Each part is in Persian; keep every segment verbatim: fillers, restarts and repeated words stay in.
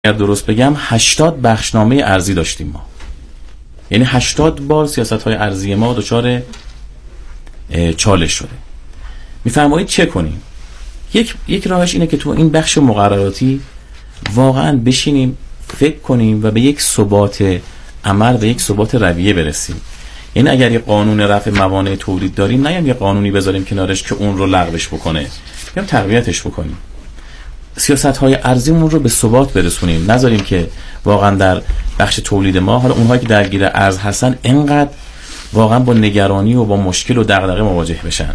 اگر درست بگم هشتاد بخشنامه ارزی داشتیم ما، یعنی هشتاد بار سیاست‌های ارزی ما دچار چالش شده. میفرمایید چه کنیم؟ یک یک راهش اینه که تو این بخش مقرراتی واقعا بشینیم فکر کنیم و به یک ثبات عمل و یک ثبات رویه برسیم. یعنی اگر یه قانون رفع موانع تولید داریم، نه یه قانونی بذاریم کنارش که اون رو لغوش بکنه، بیام تقویتش بکنیم. سیاست‌های ارزیمون رو به ثبات برسونیم، نذاریم که واقعا در بخش تولید ما، حالا اونهایی که درگیر ارز هستن، اینقدر واقعا با نگرانی و با مشکل و دغدغه مواجه بشن.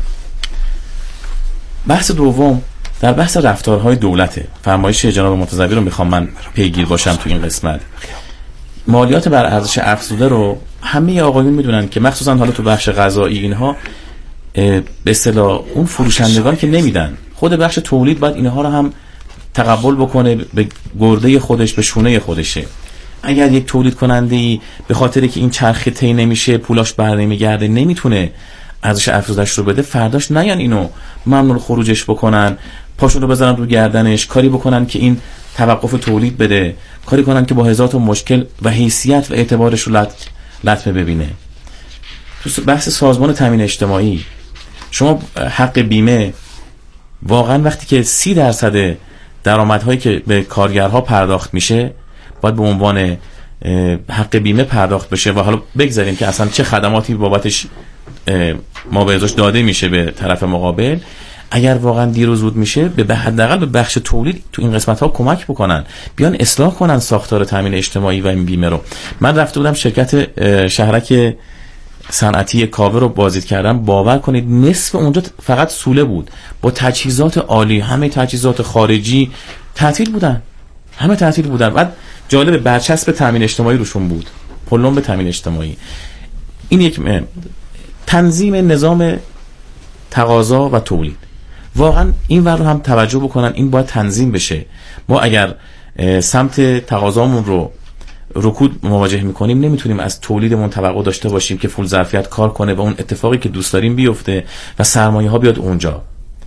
بحث دوم در بحث رفتارهای دولته. فرمایش جناب متزوی رو میخوام من پیگیر باشم تو این قسمت. مالیات بر ارزش افزوده رو همه آقایون میدونن که مخصوصا حالا تو بخش غذایی اینها به اصطلاح اون فروشندگان که نمیدن، خود بخش تولید باید اینها رو هم تقبل بکنه، به گرده خودش، به شونه خودشه. اگر یک تولید کننده‌ای به خاطر که این چرخه طی نمیشه، پولاش برنمیگرده، نمیتونه ارزش افزودش رو بده، فرداش نیان اینو ممنوع خروجش بکنن، پاشون رو بزنن رو گردنش، کاری بکنن که این توقف تولید بده، کاری کنن که با هزار تا مشکل و حیثیت و اعتبارش رو لط... لطمه ببینه. تو بحث سازمان تامین اجتماعی، شما حق بیمه واقعا وقتی که سی درصد درآمدهایی که به کارگرها پرداخت میشه باید به عنوان حق بیمه پرداخت بشه، و حالا بگذاریم که اصلا چه خدماتی بابتش ما به ازاش داده میشه به طرف مقابل، اگر واقعا دیر و زود میشه به حداقل به بخش تولید تو این قسمت ها کمک بکنن، بیان اصلاح کنن ساختار تامین اجتماعی و این بیمه رو. من رفته بودم شرکت شهرک صنعتی کاوه رو بازدید کردم، باور کنید نصف اونجا فقط سوله بود با تجهیزات عالی، همه تجهیزات خارجی تعطیل بودن، همه تعطیل بودن. بعد جالب برچسب تامین اجتماعی روشون بود، پلم به تامین اجتماعی. این یک تنظیم نظام تقاضا و تولید، واقعا این ور رو هم توجه بکنن، این باید تنظیم بشه. ما اگر سمت تقاضامون رو رکود مواجه میکنیم، نمیتونیم از تولیدمون توقع داشته باشیم که فول ظرفیت کار کنه و اون اتفاقی که دوست داریم بیفته و سرمایه ها بیاد اونجا.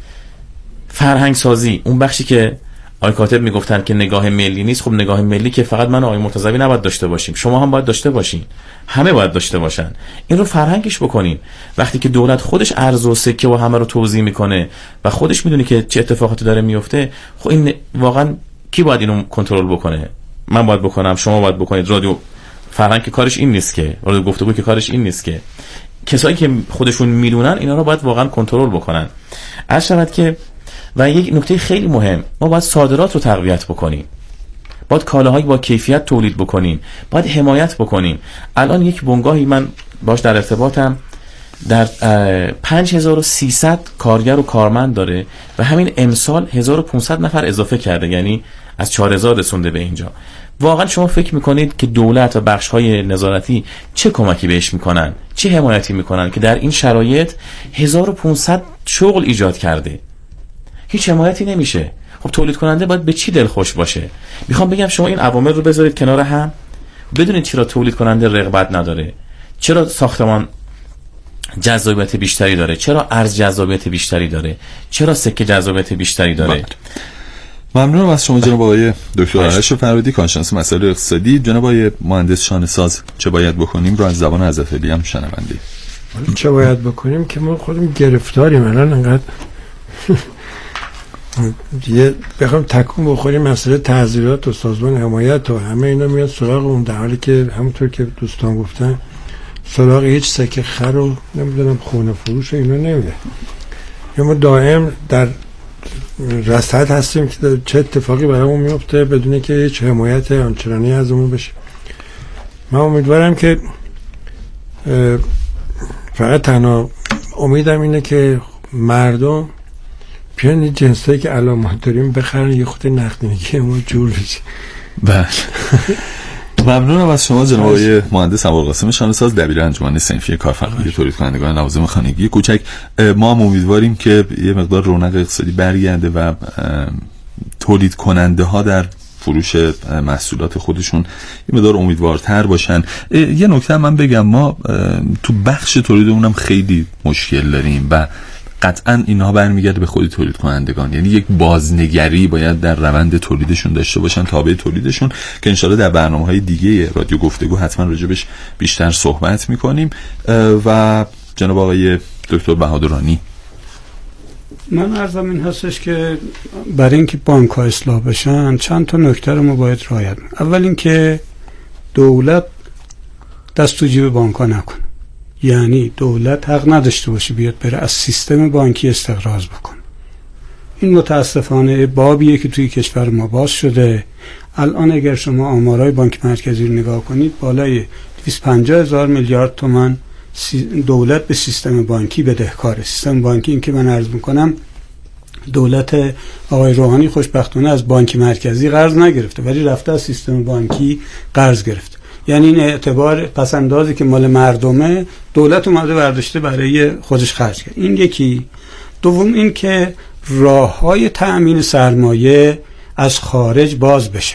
فرهنگ سازی، اون بخشی که آقای کاتب میگفتن که نگاه ملی نیست، خب نگاه ملی که فقط من و آقای مرتضوی نباید داشته باشیم، شما هم باید داشته باشین، همه باید داشته باشن. این رو فرهنگش بکنین. وقتی که دولت خودش ارز و سکه و همه رو توزیع میکنه و خودش میدونه که چه اتفاقاتی داره میفته، خب این واقعا کی باید اینو کنترل بکنه؟ من باید بکنم، شما باید بکنید. رادیو فرهنگ که کارش این نیست که، رادیو گفتگو که کارش این نیست که. کسایی که خودشون میدونن اینا رو باید واقعا کنترل بکنن. عرض شود که و یک نکته خیلی مهم، ما باید صادرات رو تقویت بکنیم، باید کالاهایی با کیفیت تولید بکنیم، باید حمایت بکنیم. الان یک بنگاهی من باش در ارتباطم، در پنج هزار و سیصد کارگر و کارمند داره و همین امسال هزار و پانصد نفر اضافه کرده، یعنی از چهار هزار رسونده به اینجا. واقعا شما فکر میکنید که دولت و بخش‌های نظارتی چه کمکی بهش میکنن، چه حمایتی میکنن که در این شرایط هزار و پانصد شغل ایجاد کرده؟ هیچ حمایتی نمیشه. خب تولید کننده باید به چی دلخوش باشه؟ میخوام بگم شما این عوامل رو بذارید کنار هم، بدونید چرا تولید کننده رغبت نداره، چرا ساختمان جذابیت بیشتری داره، چرا ارز جذابیت بیشتری داره، چرا سکه جذابیت بیشتری داره. ممنونم از شما جناب آقای دکتر آرش فرودی، کارشناس مسائل اقتصادی. جناب آقای مهندس شانه‌ساز، چه باید بکنیم رو از زبان حضرت علی هم شنوندید. چه باید بکنیم که ما خودمون گرفتاریم الان، انقدر یه بخوام تکون بخوریم مسئله تعزیرات و سازمان حمایت و همه اینا میاد سراغ اون، در حالی که همونطور که دوستان گفتن سراغ هیچ سکه خر و نمیدونم خونه فروش اینا نمیده. یا ما دائم در رصد هستیم که چه اتفاقی برامون میفته بدون که هیچ حمایت آنچنانی ازمون بشه. من امیدوارم که فقط تنها امیدم اینه که مردم بیان این جنسایی که الان ما داریم بخرن، یه خود نقدینگی ما جور بشه. بله. ممنونم از شما جناب آقای مهندس ابوالقاسم شانه‌ساز، دبیر انجمن صنفی کارفرمایی تولید کنندگان لوازم خانگی کوچک. ما هم امیدواریم که یه مقدار رونق اقتصادی برگرده و تولید کننده ها در فروش محصولات خودشون یه مقدار امیدوارتر باشن. یه نکته من بگم، ما تو بخش تولیدمون هم خیلی مشکل داریم و قطعا اینها برمیگرده به خود تولید کنندگان. یعنی یک بازنگری باید در روند تولیدشون داشته باشن، تابع تولیدشون، که انشالله در برنامه‌های دیگه رادیو گفتگو حتما راجبش بیشتر صحبت میکنیم. و جناب آقای دکتر بهادرانی، من عرضم این هستش که برای اینکه بانک ها اصلاح بشن چند تا نکته رو ما باید رعایت کنیم. اول اینکه دولت دست تو جیب بانک ها نکنه، یعنی دولت حق نداشته باشه بیاد بره از سیستم بانکی استقراض بکنه. این متاسفانه بابیه که توی کشور ما باز شده. الان اگر شما آمارای بانک مرکزی رو نگاه کنید، بالای دویست و پنجاه هزار میلیارد تومان دولت به سیستم بانکی بدهکاره. سیستم بانکی، این که من عرض میکنم دولت آقای روحانی خوشبختانه از بانک مرکزی قرض نگرفته، ولی رفته از سیستم بانکی قرض گرفته. یعنی این اعتبار پسندازی که مال مردمه دولت اومده برداشته برای خودش خرج کرد. این یکی. دوم این که راه‌های تأمین سرمایه از خارج باز بشه.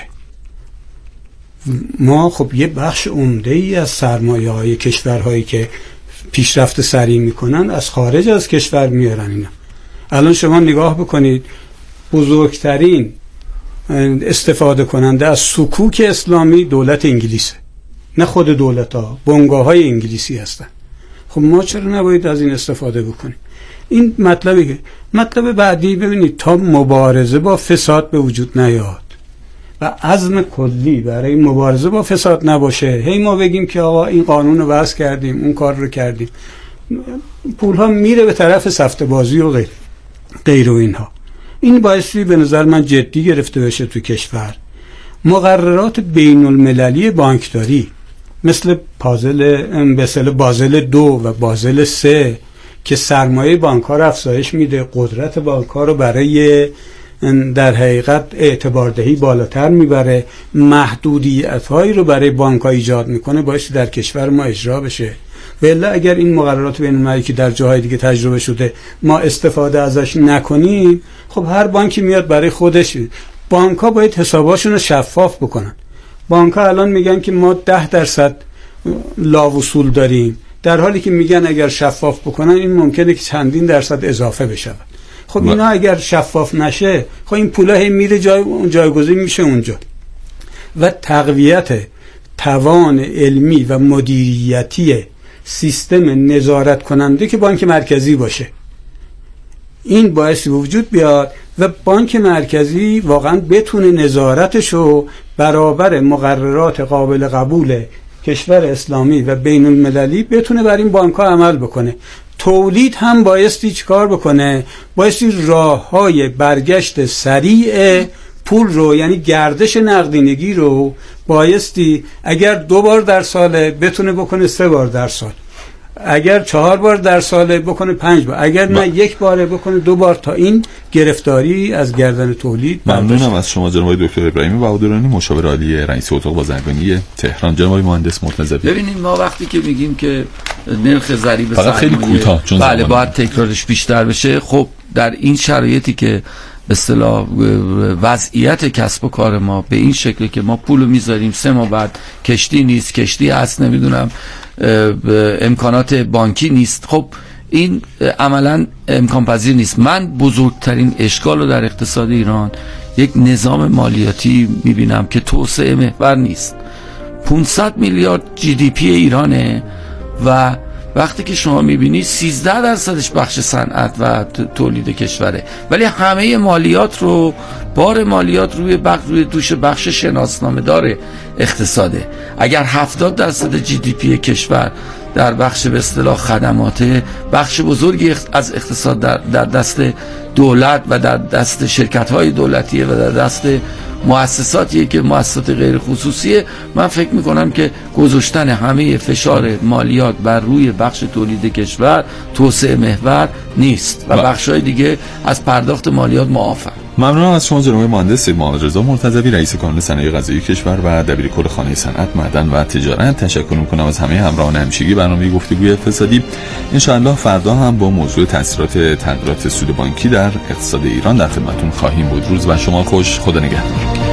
ما خب یه بخش عمده‌ای از سرمایه‌های کشورهایی که پیشرفت سریع میکنن از خارج از کشور میارن. اینا الان شما نگاه بکنید، بزرگترین استفاده کننده از سکوک اسلامی دولت انگلیسه، نه خود دولت ها، بنگاه‌های انگلیسی هستن. خب ما چرا نباید از این استفاده بکنیم؟ این مطلبی. مطلب بعدی ببینید، تا مبارزه با فساد به وجود نیاد و عزم کلی برای مبارزه با فساد نباشه، هی ما بگیم که آقا این قانون رو وضع کردیم، اون کار رو کردیم، پول ها میره به طرف سفته بازی و غیر غیر و اینها. این بایستی به نظر من جدی گرفته بشه تو کشور. مقررات بین المللی بانکداری مثل پازل مثل بازل دو و بازل سه که سرمایه بانک ها رو افزایش میده، قدرت بانک ها رو برای در حقیقت اعتباردهی بالاتر میبره، محدودیت هایی رو برای بانک ها ایجاد میکنه، باعث در کشور ما اجرا بشه. ولی اگر این مقررات بین المللی که در جاهای دیگه تجربه شده ما استفاده ازش نکنیم، خب هر بانکی میاد برای خودش. بانک ها باید حساباشون رو شفاف بکنن. بانک ها الان میگن که ما ده درصد لاوصول داریم، در حالی که میگن اگر شفاف بکنن این ممکنه که چندین درصد اضافه بشه. خب اینا اگر شفاف نشه، خب این پولا هی میره جای جایگزین میشه اونجا. و تقویت توان علمی و مدیریتی سیستم نظارت کننده که بانک مرکزی باشه، این باعث وجود بیاد و بانک مرکزی واقعا بتونه نظارتشو برابر مقررات قابل قبول کشور اسلامی و بین المللی بتونه بر این بانک ها عمل بکنه. تولید هم بایستی چیکار بکنه؟ بایستی راه های برگشت سریع پول رو، یعنی گردش نقدینگی رو بایستی اگر دو بار در سال بتونه بکنه سه بار در سال، اگر چهار بار در سال بکنه پنج بار، اگر نه یک باره بکنه دو بار، تا این گرفتاری از گردن تولید. ممنونم از شما جناب دکتر ابراهیمی بهادرانی، مشاور عالی رئیس اتاق بازرگانی تهران. جناب مهندس مرتضوی، ببینید ما وقتی که میگیم که نرخ ضریب سرمایه بله باید تکرارش بیشتر بشه، خب در این شرایطی که به اصطلاح وضعیت کسب و کار ما به این شکلی که ما پولو میذاریم سه ماه بعد کشتی نیست، کشتی هست، نمیدونم امکانات بانکی نیست، خب این عملا امکان پذیر نیست. من بزرگترین اشکال رو در اقتصاد ایران یک نظام مالیاتی میبینم که توسعه محور نیست. پانصد میلیارد جی دی پی ایرانه و وقتی که شما میبینید سیزده درصدش بخش صنعت و تولید کشوره، ولی همه مالیات رو بار مالیات روی بخش روی دوش بخش شناسنامه داره اقتصاده. اگر هفتاد درصد جی دی پی کشور در بخش به اصطلاح خدمات، بخش بزرگی از اقتصاد در, در دست دولت و در دست شرکت‌های دولتیه و در دست مؤسساتیه که مؤسسات غیر خصوصیه، من فکر میکنم که گذاشتن همه فشار مالیات بر روی بخش تولید کشور توسعه محور نیست و بخش‌های دیگه از پرداخت مالیات معافن. ممنونم از شما جناب مهندس محمد رضا مرتضوی، رئیس کانون صنایع غذایی کشور و دبیرکل خانه صنعت، معدن و تجارت. تشکر میکنم از همه همراهان همیشگی برنامه گفتگوی اقتصادی. ان شاء الله فردا هم با موضوع تاثیرات تغییرات سود بانکی در اقتصاد ایران در خدمتتون خواهیم بود. روز و شما خوش. خدا نگهدار.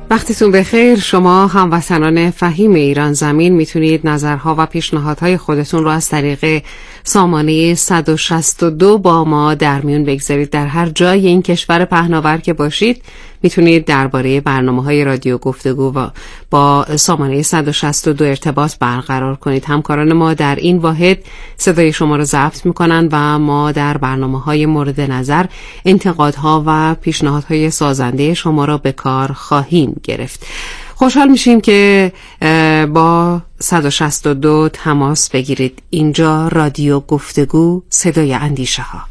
وقتتون بخیر. شما هموطنان فهیم ایران زمین میتونید نظرها و پیشنهادهای خودتون رو از طریق سامانه صد و شصت و دو با ما در میون بگذارید. در هر جای این کشور پهناور که باشید میتونید درباره برنامه‌های رادیو گفتگو و با سامانه صد و شصت و دو ارتباط برقرار کنید. همکاران ما در این واحد صدای شما رو ضبط میکنن و ما در برنامه‌های مورد نظر انتقادها و پیشنهادهای سازنده شما را به کار خواهیم گرفت. خوشحال میشیم که با صد و شصت و دو تماس بگیرید. اینجا رادیو گفتگو، صدای اندیشه ها.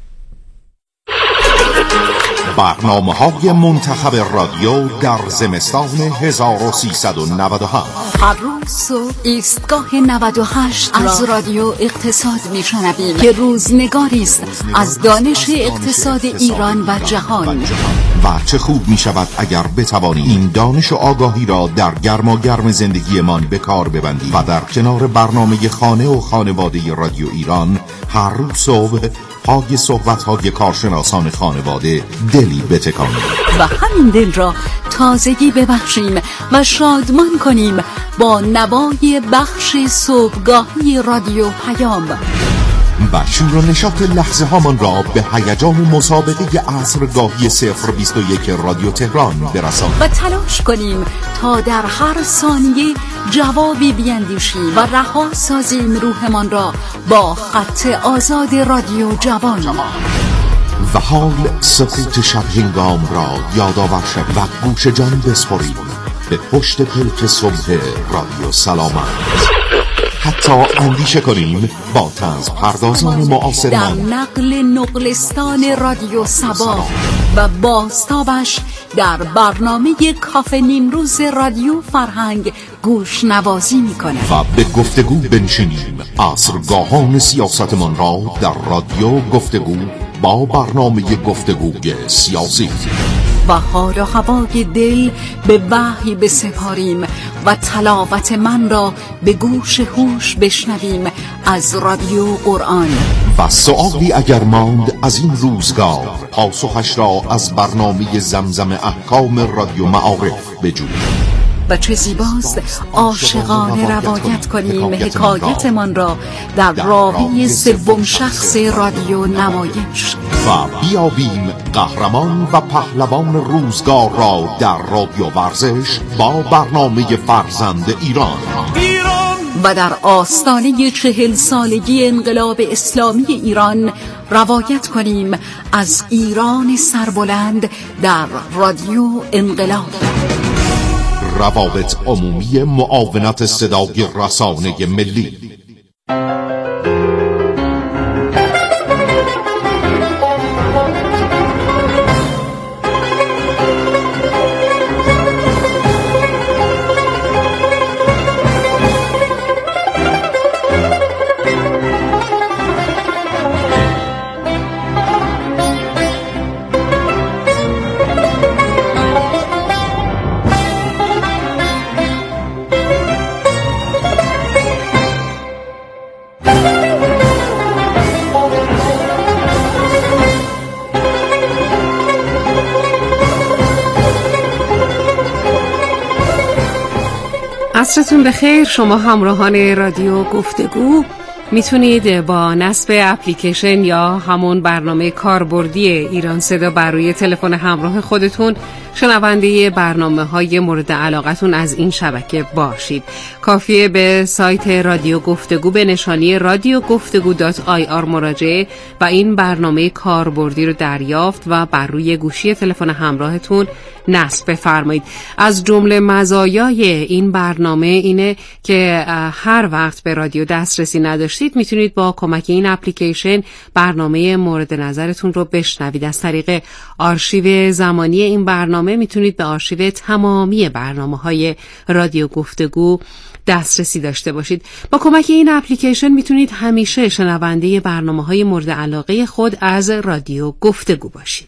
برنامه‌های منتخب رادیو در زمستان هزار و سیصد و نود و هفت. هر روز صبح ایستگاه نود و هشت از رادیو اقتصاد میشنویم که روزنگاری است از دانش اقتصاد ایران و جهان. و چه خوب می شود اگر بتوانیم این دانش و آگاهی را در گرما گرم زندگیمان به کار ببندیم و در کنار برنامه خانه و خانواده رادیو ایران هر روز صبح پای صحبت‌های کارشناسان خانواده دلی بتکانیم و همین دل را تازگی ببخشیم و شادمان کنیم با نوای بخش صبحگاهی رادیو پیام و شور و نشاط لحظه هامان را به هیجان مسابقه عصرگاهی صفر بیست و یک رادیو تهران برسانیم و تلاش کنیم تا در هر ثانیه جوابی بیندیشیم و رها سازیم روحمان را با خط آزاد رادیو جوان. و حال سکوت شب هنگام را یادآور شویم و گوش جان بسپاریم به پشت پلک صبح رادیو سلامت. حتی اندیشه کنیم با طنز پردازان معاصرمان در نقل نقلستان رادیو سبا و بازتابش در برنامه کافه نیمروز رادیو فرهنگ گوش نوازی میکنه و به گفتگو بنشینیم. عصرگاهان سیاستمان را در رادیو گفتگو با برنامه گفتگوی سیاسی و حال و هوای دل به وحی بسپاریم و تلاوت من را به گوش هوش بشنویم از رادیو قرآن. و سؤالی اگر ماند از این روزگار پاسخش را از برنامه زمزم احکام رادیو معارف بجوییم. و چه زیباست عاشقانه روایت کنیم حکایتمان را در راوی سوم شخص رادیو نمایش و بیابیم قهرمان و پهلوان روزگار را در رادیو ورزش با برنامه فرزند ایران. و در آستانه چهل سالگی انقلاب اسلامی ایران روایت کنیم از ایران سربلند در رادیو انقلاب. روابط عمومی معاونت صدای رسانه ملی. عصرتون بخیر. شما همراهان رادیو گفتگو میتونید با نصب اپلیکیشن یا همون برنامه کاربردی ایران صدا بر روی تلفن همراه خودتون شنونده برنامه های مورد علاقتون از این شبکه باشید. کافیه به سایت رادیو گفتگو به نشانی رادیو گفتگو دات آی آر مراجعه و این برنامه کاربردی رو دریافت و بر روی گوشی تلفن همراهتون نصب بفرمایید. از جمله مزایای این برنامه اینه که هر وقت به رادیو دسترسی نداشتید میتونید با کمک این اپلیکیشن برنامه مورد نظرتون رو بشنوید. از طریق آرشیو زمانی این برنامه میتونید به آرشیو تمامی برنامه‌های رادیو گفتگو دسترسی داشته باشید. با کمک این اپلیکیشن میتونید همیشه شنونده برنامه‌های مورد علاقه خود از رادیو گفتگو باشید.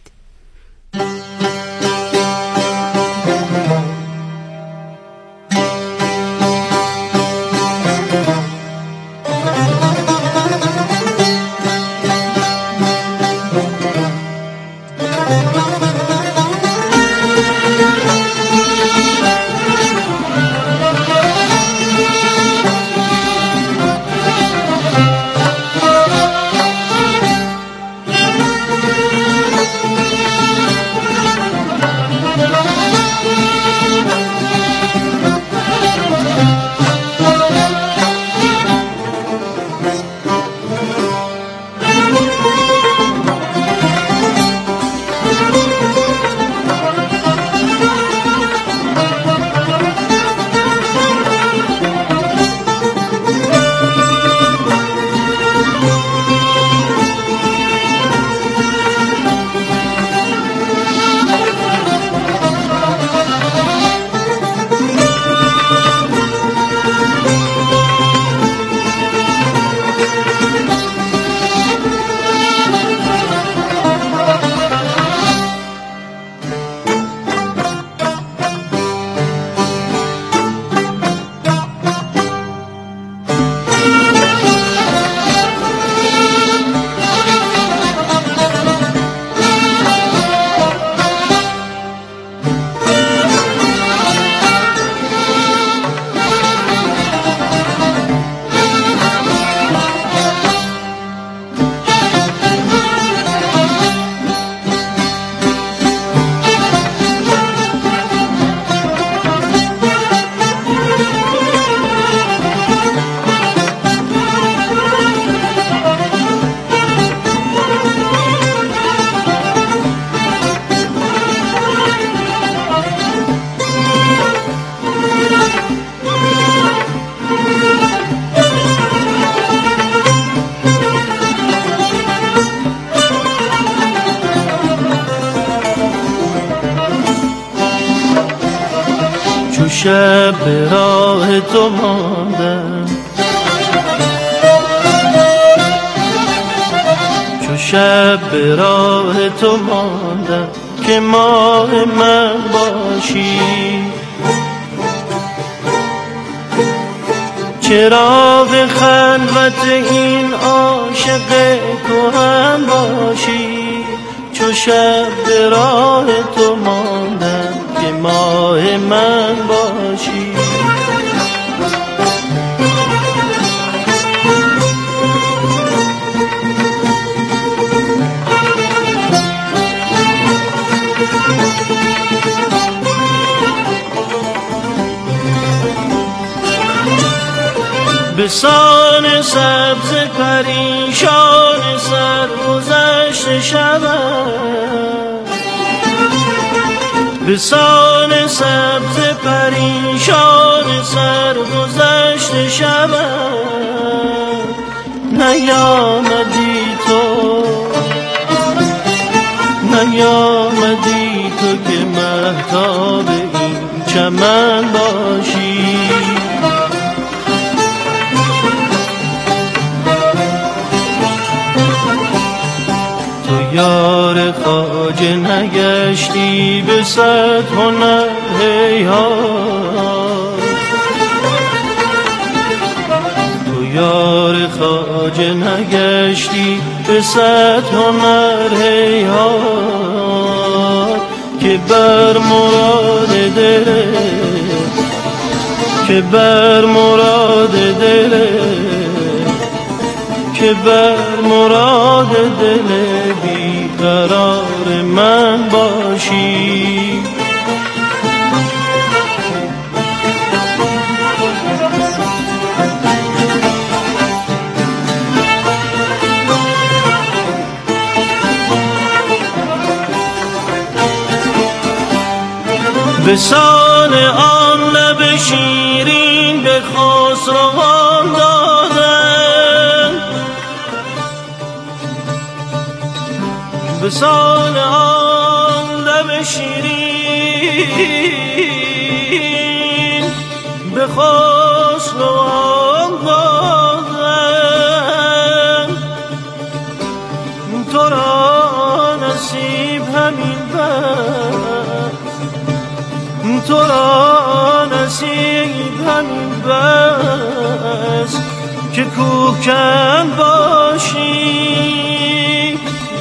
شب به راه تو ماندم، چو شب به راه تو ماندم که ماه من باشی. چراغ خلوت این عاشق کهن باشی، چو شب به راه تو ماندم که ماه من باشی. به سان سبز پریشان سرگذشت شبم، به سان سبز پریشان سرگذشت شبم، نیامدی تو نیامدی تو که مهتاب این چمن باشی. یار خواجه نگشتی به صد هنر هیهات، تو یار خواجه نگشتی به صد هنر هیهات، که بر مراد دل که بر مراد دل که بر مراد دل بیقرار من باشی. به سان آن لب شیرین به خسروان دادن، به سان آن لب شیرین به خسروان دادن، تو را نصیب همین بس، تو را نصیب همین بس که کوهکن باشی.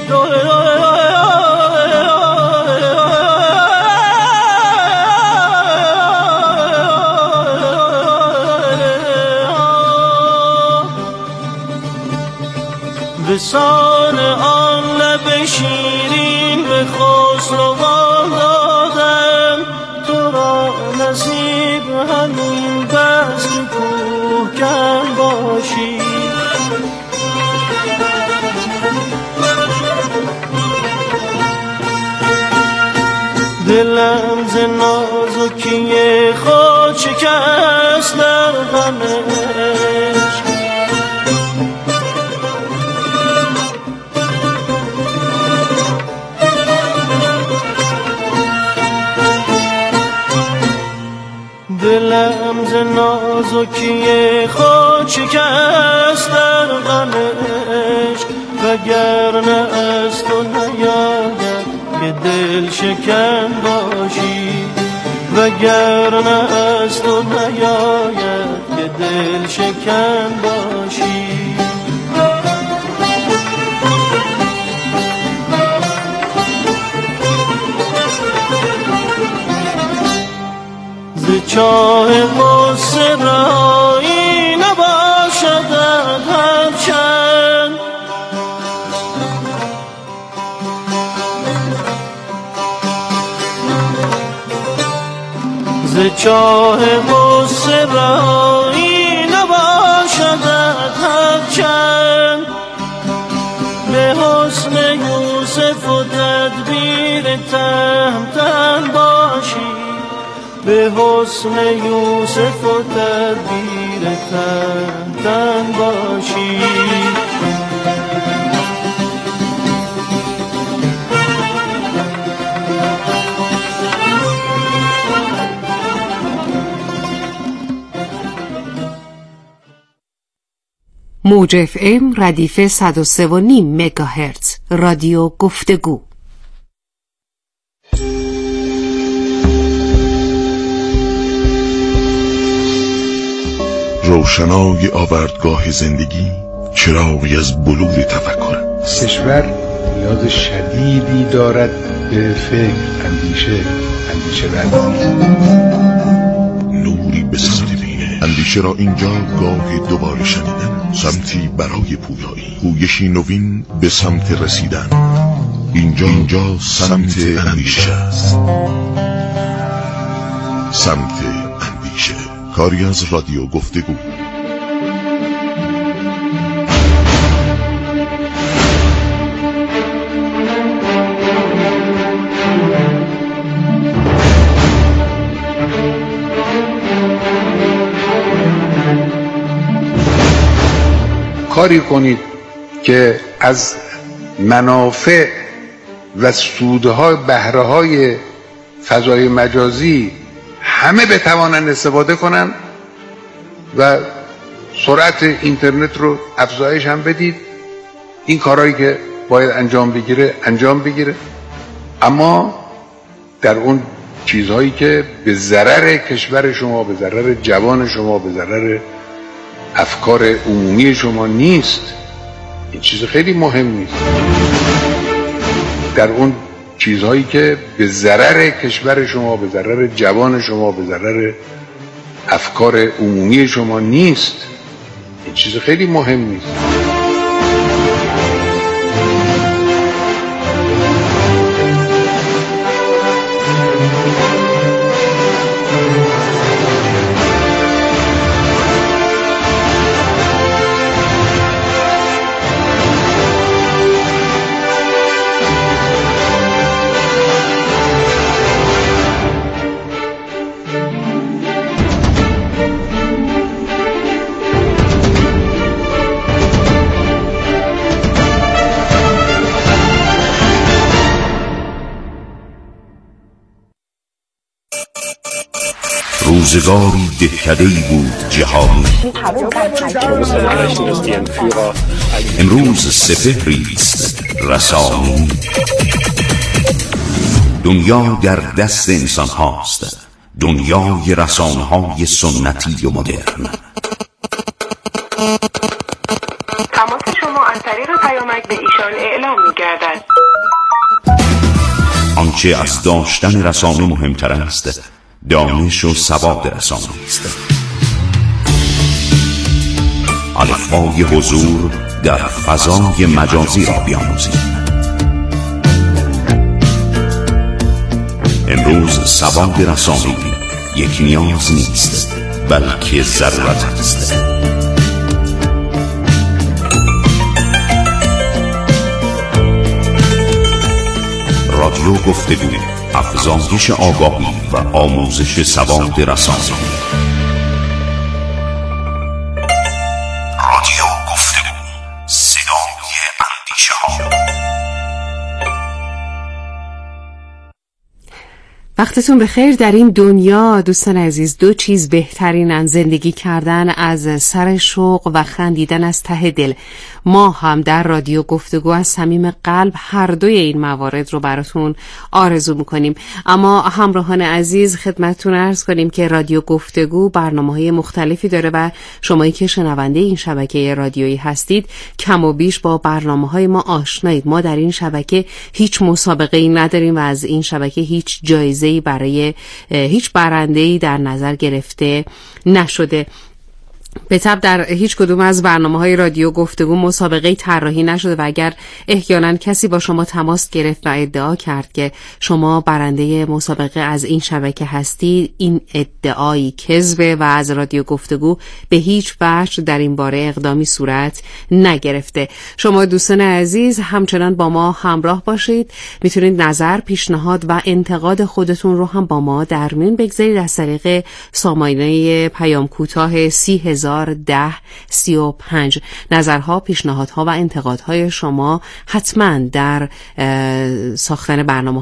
به سان آن لب شیرین به خسروان دادن، تو را نصیب همین بس که کوهکن باشی. دلم ز نازکی خود شکست در غم عشق، دلم ز نازکی خود شکست در غم عشق، وگرنه از تو نیاید که دل شکن باشی، وگرنه از تو نیاید که دل شکن باشی. ز چاه غصه رهایی نباشدت هرچند، ز چاه غصه رهایی نباشدت هرچند، به حسن یوسف و تدبیر تهمتن باشی، به حسن یوسف و تدبیر تهمتن باشی. موج اف ام ردیف صد و سه و نیم مگاهرتز رادیو گفتگو. روشنای آوردگاه زندگی، چراغی از بلور تفکر است. کشور نیاز شدیدی دارد به فکر، اندیشه، اندیشه ورزی، نوری به سمت بینه. اندیشه را اینجا گاه دوباره شنیدن، سمتی برای پویایی، پویشی نوین به سمت رسیدن. اینجا اینجا سمت اندیشه است. سمت اندیشه، کاری از رادیو گفتگو. کاری کنید که از منافع و سودهای بهره‌های فضای مجازی همه بتوانند استفاده کنند و سرعت اینترنت رو افزایش هم بدید. این کارهایی که باید انجام بگیره انجام بگیره، اما در اون چیزهایی که به ضرر کشور شما، به ضرر جوان شما، به ضرر افکار عمومی شما نیست. این چیز خیلی مهم نیست. در اون چیزهایی که به ضرر کشور شما، به ضرر جوان شما، به ضرر افکار عمومی شما نیست. این چیز خیلی مهم نیست. روزگاری دهکده‌ای بود جهانی، امروز سپهری است رسانی. دنیا در دست انسان هاست، دنیای رسانه های سنتی و مدرن. تماس شما از طریق پیامک به ایشان اعلام می گردد. آنچه از داشتن رسانه مهمتر است، دانش و سواد رسانه است. الفبای حضور در فضای مجازی را بیاموزید. امروز سواد رسانه‌ای یک نیاز نیست، بلکه ضرورت است. رادیو گفتگو، افزایش آگاهی و آموزش سواد رسانه‌ای. رادیو گفتگو، صدای اندیشه ها. وقتتون بخیر. در این دنیا دوستان عزیز، دو چیز بهترینن: زندگی کردن از سر شوق و خندیدن از ته دل. ما هم در رادیو گفتگو از صمیم قلب هر دوی این موارد رو براتون آرزو میکنیم. اما همراهان عزیز، خدمتتون عرض کنیم که رادیو گفتگو برنامه‌های مختلفی داره و شمایی که شنونده این شبکه رادیویی هستید کم و بیش با برنامه‌های ما آشنایید. ما در این شبکه هیچ مسابقه‌ای نداریم و از این شبکه هیچ جایزه برای هیچ برنده‌ای در نظر گرفته نشده. به طب در هیچ کدوم از برنامه‌های رادیو گفتگو مسابقه طراحی نشده و اگر احیانا کسی با شما تماس گرفت و ادعا کرد که شما برنده مسابقه از این شبکه هستی، این ادعایی کذبه و از رادیو گفتگو به هیچ وجه در این باره اقدامی صورت نگرفته. شما دوستان عزیز همچنان با ما همراه باشید. میتونید نظر، پیشنهاد و انتقاد خودتون رو هم با ما در میون بگذارید از طریق سامانه پیام کوتاه سی هزار ده سی و پنج. نظرها، پیشنهادها و انتقادهای شما حتما در ساختن برنامه